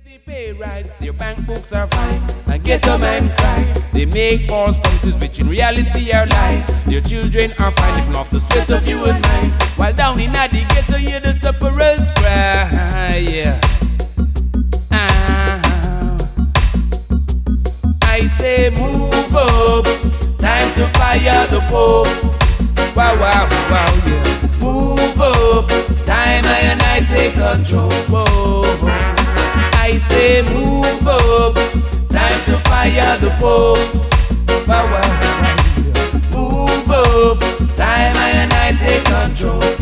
They pay rise, their bank books are fine, and ghetto men cry. They make false promises which in reality are lies. Their children are fine living off the sweat of you and mine, while down in the ghetto hear the sufferers cry. Yeah. I say move up, time to fire the Pope. Wow, wow, wow, yeah. Move up, time I take control. Whoa. I say move up, time to fire the Pope. Wow, wow, wow, yeah. Move up, time I take control.